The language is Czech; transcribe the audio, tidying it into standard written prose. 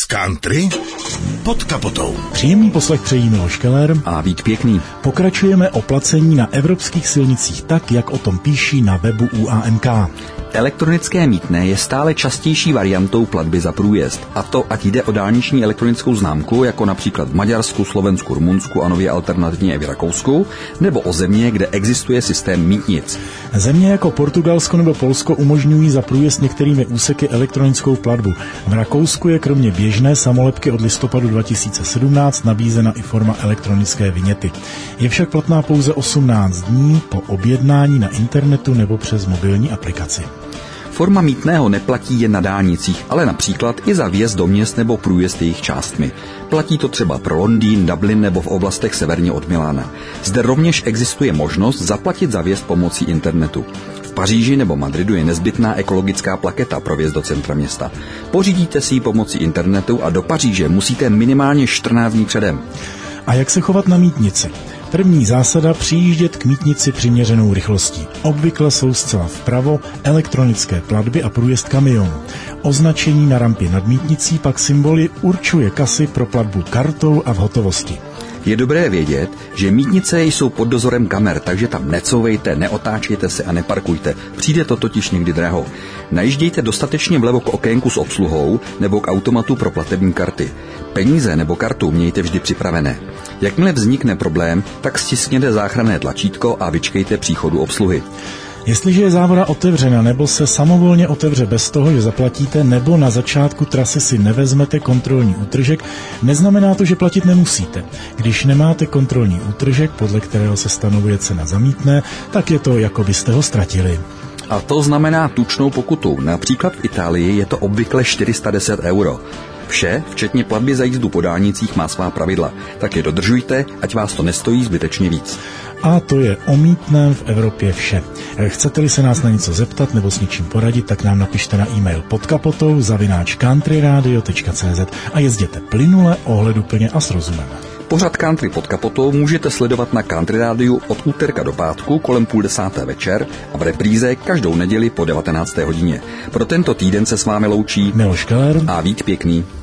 Country pod kapotou. Příjemný poslech přejí Miloš Keller a Vít Pěkný. Pokračujeme o placení na evropských silnicích tak, jak o tom píší na webu UAMK. Elektronické mýtné je stále častější variantou platby za průjezd. A to, ať jde o dálniční elektronickou známku, jako například v Maďarsku, Slovensku, Rumunsku a nově alternativně i v Rakousku, nebo o země, kde existuje systém mýtnic. Země jako Portugalsko nebo Polsko umožňují za průjezd některými úseky elektronickou platbu. V Rakousku je kromě běžné samolepky od listopadu 2017 nabízena i forma elektronické viněty. Je však platná pouze 18 dní po objednání na internetu nebo přes mobilní aplikaci. Forma mýtného neplatí jen na dálnicích, ale například i za vjezd do měst nebo průjezd jejich částmi. Platí to třeba pro Londýn, Dublin nebo v oblastech severně od Milána. Zde rovněž existuje možnost zaplatit za vjezd pomocí internetu. V Paříži nebo Madridu je nezbytná ekologická plaketa pro vjezd do centra města. Pořídíte si ji pomocí internetu a do Paříže musíte minimálně 14 dní předem. A jak se chovat na mýtnici? První zásada: přijíždět k mýtnici přiměřenou rychlostí. Obvykle jsou zcela vpravo elektronické platby a průjezd kamionů. Označení na rampě nad mýtnicí pak symboly určuje kasy pro platbu kartou a v hotovosti. Je dobré vědět, že mýtnice jsou pod dozorem kamer, takže tam necouvejte, neotáčejte se a neparkujte. Přijde to totiž někdy draho. Najíždějte dostatečně vlevo k okénku s obsluhou nebo k automatu pro platební karty. Peníze nebo kartu mějte vždy připravené. Jakmile vznikne problém, tak stiskněte záchranné tlačítko a vyčkejte příchodu obsluhy. Jestliže je závoda otevřena nebo se samovolně otevře bez toho, že zaplatíte, nebo na začátku trasy si nevezmete kontrolní útržek, neznamená to, že platit nemusíte. Když nemáte kontrolní útržek, podle kterého se stanovuje cena za mýtné, tak je to, jako byste ho ztratili. A to znamená tučnou pokutu. Například v Itálii je to obvykle 410 €. Vše, včetně platby za jízdu po dálnicích, má svá pravidla. Tak je dodržujte, ať vás to nestojí zbytečně víc. A to je o mýtném v Evropě vše. Chcete-li se nás na něco zeptat nebo s něčím poradit, tak nám napište na e-mail podkapotou@countryradio.cz a jezděte plynule, ohleduplně a s rozumem. Pořad Country pod kapotou můžete sledovat na Country Rádiu od úterka do pátku kolem 9:30 večer a v repríze každou neděli po 19. hodině. Pro tento týden se s vámi loučí Miloš Keller a Vít Pěkný.